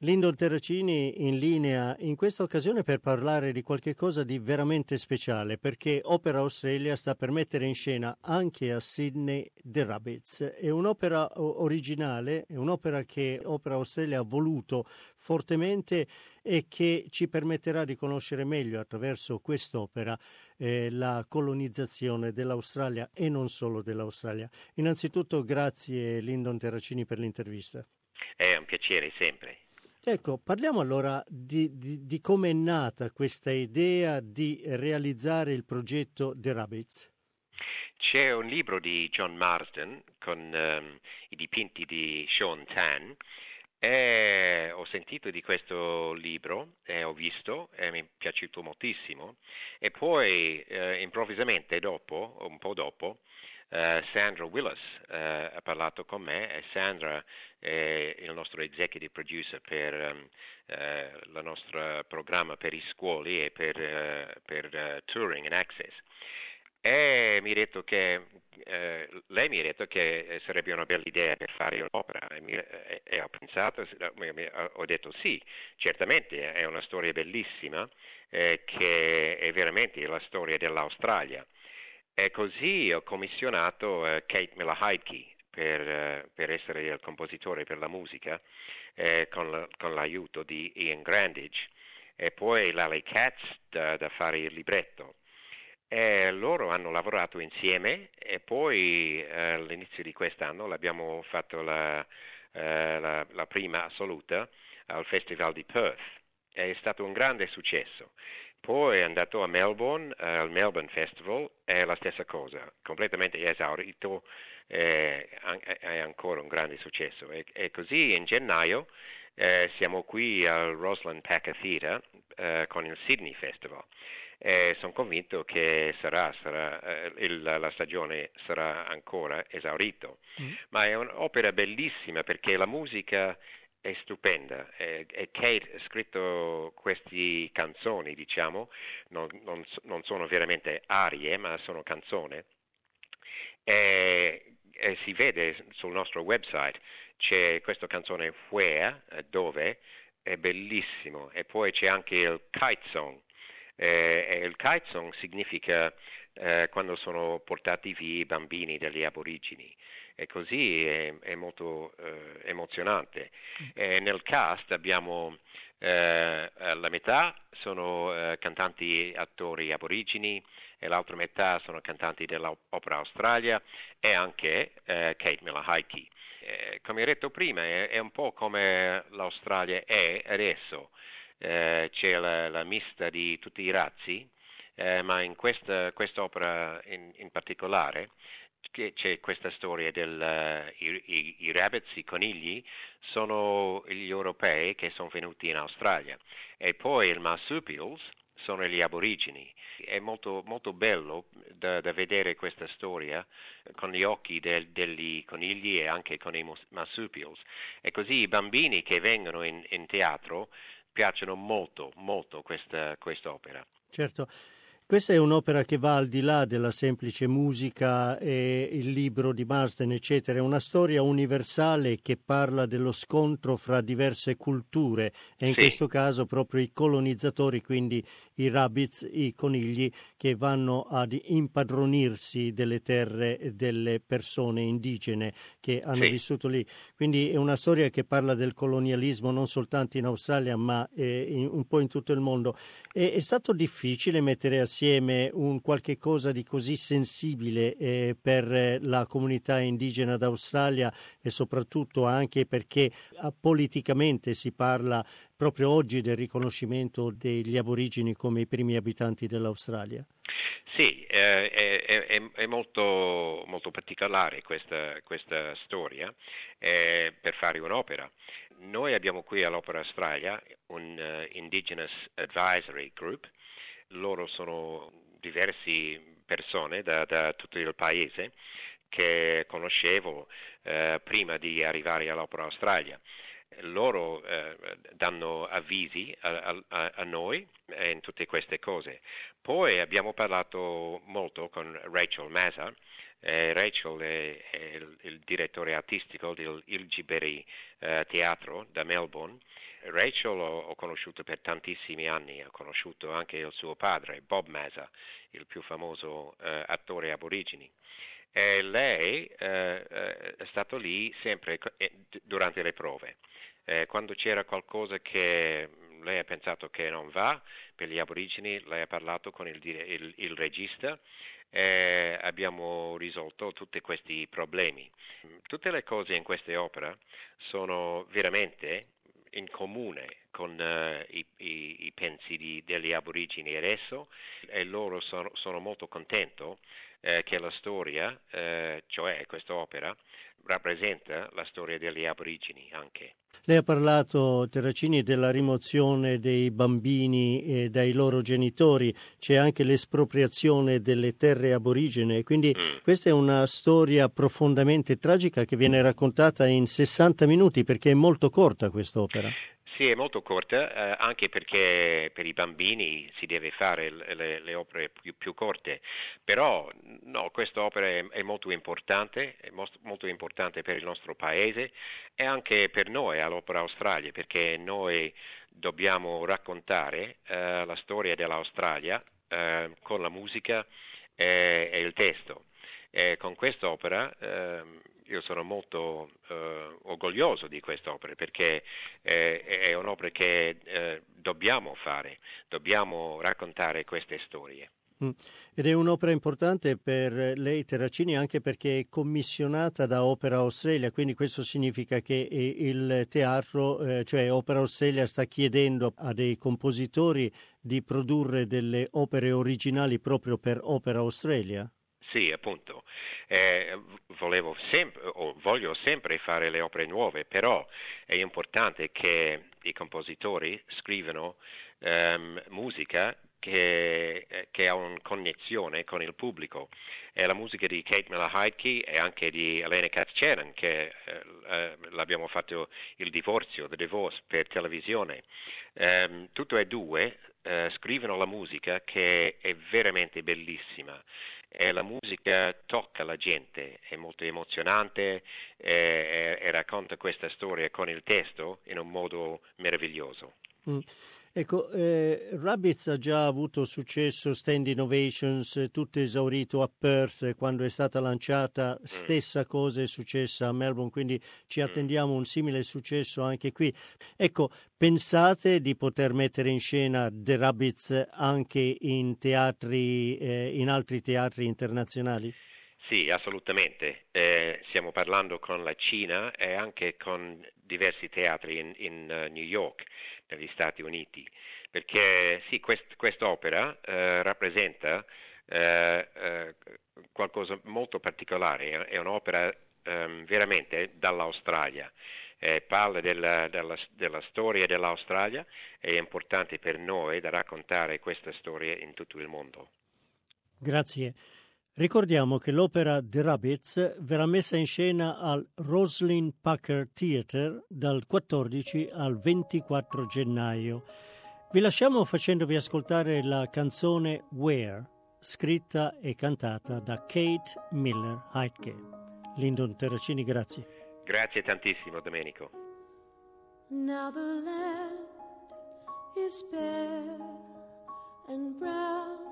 Lyndon Terracini in linea in questa occasione per parlare di qualche cosa di veramente speciale, perché Opera Australia sta per mettere in scena anche a Sydney The Rabbits. È un'opera originale, è un'opera che Opera Australia ha voluto fortemente e che ci permetterà di conoscere meglio attraverso quest'opera la colonizzazione dell'Australia e non solo dell'Australia. Innanzitutto grazie Lyndon Terracini per l'intervista. È un piacere sempre. Ecco, parliamo allora di come è nata questa idea di realizzare il progetto The Rabbits. C'è un libro di John Marsden con i dipinti di Sean Tan e ho sentito di questo libro e ho visto e mi è piaciuto moltissimo e poi improvvisamente un po' dopo, Sandra Willis ha parlato con me e Sandra è il nostro executive producer per il nostro programma per i scuoli e per Touring and Access. E lei mi ha detto che sarebbe una bella idea per fare un'opera e ho pensato, ho detto sì, certamente è una storia bellissima che è veramente la storia dell'Australia. E così ho commissionato Kate Miller-Heidke per essere il compositore per la musica con l'aiuto di Ian Grandage e poi Lally Katz da fare il libretto. E loro hanno lavorato insieme e poi all'inizio di quest'anno abbiamo fatto la prima assoluta al Festival di Perth. È stato un grande successo. Poi è andato a Melbourne, al Melbourne Festival, è la stessa cosa, completamente esaurito, è ancora un grande successo. E così in gennaio siamo qui al Roslyn Packer Theatre con il Sydney Festival. Sono convinto che la stagione sarà ancora esaurito, ma è un'opera bellissima perché la musica è stupenda e Kate ha scritto queste canzoni, diciamo, non sono veramente arie ma sono canzoni e si vede sul nostro website c'è questa canzone Where, dove, è bellissimo e poi c'è anche il Kite Song. Il kite song significa quando sono portati via i bambini degli aborigeni e così è molto emozionante. Nel cast abbiamo la metà sono cantanti attori aborigeni e l'altra metà sono cantanti dell'Opera Australia e anche Kate Miller-Heidke. Come ho detto prima è un po' come l'Australia è adesso. C'è la mista di tutti i razzi, ma in quest'opera in particolare c'è questa storia i rabbits, i conigli, sono gli europei che sono venuti in Australia e poi i marsupials sono gli aborigeni. È molto, molto bello da vedere questa storia con gli occhi degli conigli e anche con i marsupials. E così i bambini che vengono in teatro piacciono molto, molto quest'opera. Certo. Questa è un'opera che va al di là della semplice musica e il libro di Marsden, eccetera. È una storia universale che parla dello scontro fra diverse culture e in questo caso proprio i colonizzatori, quindi i rabbits, i conigli, che vanno ad impadronirsi delle terre delle persone indigene che hanno vissuto lì. Quindi è una storia che parla del colonialismo non soltanto in Australia ma un po' in tutto il mondo. È stato difficile mettere assieme un qualche cosa di così sensibile per la comunità indigena d'Australia e soprattutto anche perché politicamente si parla proprio oggi del riconoscimento degli aborigeni come i primi abitanti dell'Australia. Sì, è molto, molto particolare questa storia per fare un'opera. Noi abbiamo qui all'Opera Australia un Indigenous Advisory Group. Loro sono diverse persone da tutto il paese che conoscevo prima di arrivare all'Opera Australia. Loro danno avvisi a noi in tutte queste cose. Poi abbiamo parlato molto con Rachel Mazza Rachel è il direttore artistico del Ilgiberi Teatro da Melbourne. Rachel ho conosciuto per tantissimi anni, ho conosciuto anche il suo padre, Bob Mazza, il più famoso attore aborigini. E lei è stato lì sempre durante le prove. Quando c'era qualcosa che lei ha pensato che non va per gli aborigini, lei ha parlato con il regista e abbiamo risolto tutti questi problemi. Tutte le cose in queste opere sono veramente in comune con i pensi degli aborigini adesso, e loro sono molto contenti che la storia, cioè quest'opera, rappresenta la storia degli aborigini anche. Lei ha parlato, Terracini, della rimozione dei bambini dai loro genitori, c'è anche l'espropriazione delle terre aborigene, quindi questa è una storia profondamente tragica che viene raccontata in 60 minuti perché è molto corta quest'opera. Sì, è molto corta, anche perché per i bambini si deve fare le opere più corte, però no, questa opera è molto importante per il nostro paese e anche per noi all'Opera Australia, perché noi dobbiamo raccontare la storia dell'Australia con la musica e il testo. E con quest'opera io sono molto orgoglioso di quest'opera perché è un'opera che dobbiamo fare, dobbiamo raccontare queste storie. Ed è un'opera importante per lei, Terracini, anche perché è commissionata da Opera Australia, quindi questo significa che il teatro, cioè Opera Australia, sta chiedendo a dei compositori di produrre delle opere originali proprio per Opera Australia. Sì, appunto. Voglio sempre fare le opere nuove, però è importante che i compositori scrivano musica che ha una connessione con il pubblico. E la musica di Kate Miller-Heidke e anche di Elena Katz-Cheran, che l'abbiamo fatto The Divorce per televisione. Tutte e due scrivono la musica che è veramente bellissima. E la musica tocca la gente, è molto emozionante e racconta questa storia con il testo in un modo meraviglioso. Ecco, Rabbids ha già avuto successo, standing ovations, tutto esaurito a Perth quando è stata lanciata, stessa cosa è successa a Melbourne, quindi ci attendiamo un simile successo anche qui. Ecco, pensate di poter mettere in scena The Rabbids anche in teatri, in altri teatri internazionali? Sì, assolutamente. Stiamo parlando con la Cina e anche con diversi teatri in New York, negli Stati Uniti, perché sì, quest'opera rappresenta qualcosa molto particolare, è un'opera veramente dall'Australia. Parla della storia dell'Australia, è importante per noi da raccontare questa storia in tutto il mondo. Grazie. Ricordiamo che l'opera The Rabbids verrà messa in scena al Roslyn Packer Theatre dal 14 al 24 gennaio. Vi lasciamo facendovi ascoltare la canzone Where, scritta e cantata da Kate Miller-Heidke. Lyndon Terracini, grazie. Grazie tantissimo, Domenico. Now the land is bare and brown,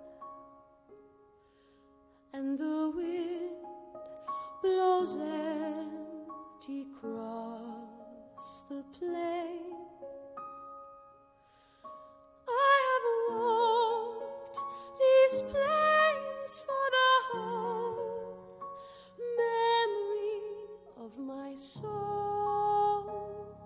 and the wind blows empty across the plains. I have walked these plains for the whole memory of my soul.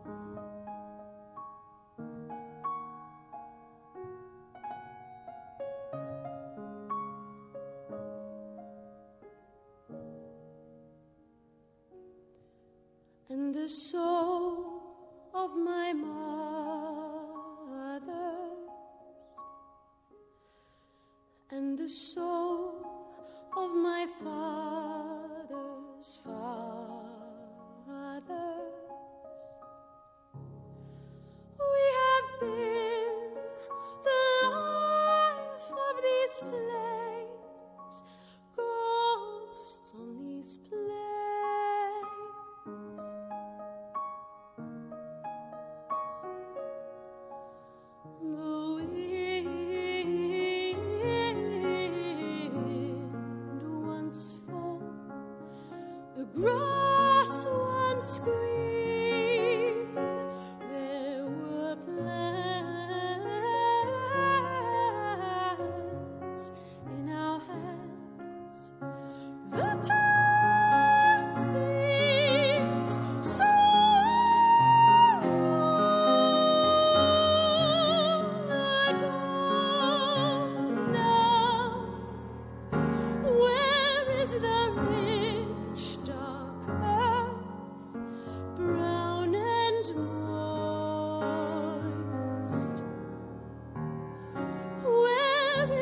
And the soul of my mothers, and the soul of my father's fathers, we have been the life of these plains, ghosts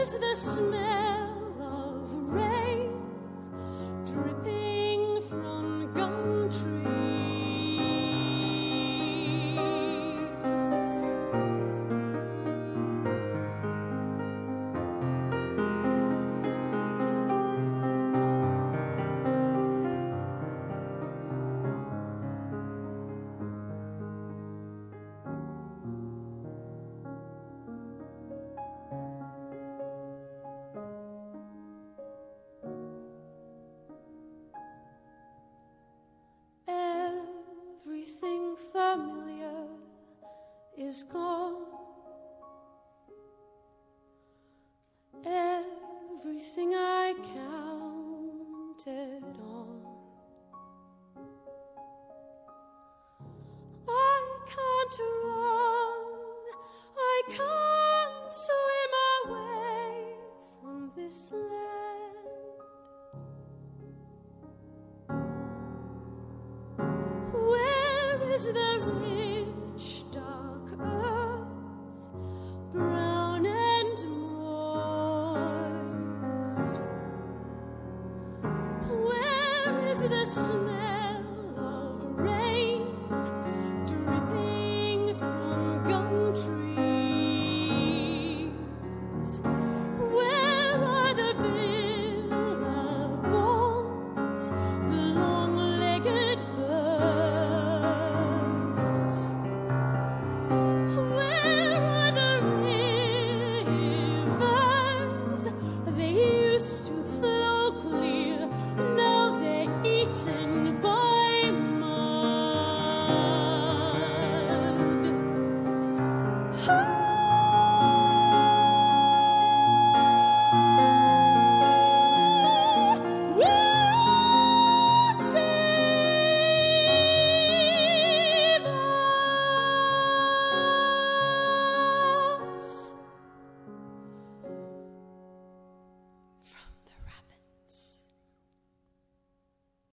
is the smell of rain dripping from gum trees? Everything familiar is gone. Everything I counted on. I can't run, I can't swim away from this land. Where is the rich, dark earth, brown and moist? Where is the snow?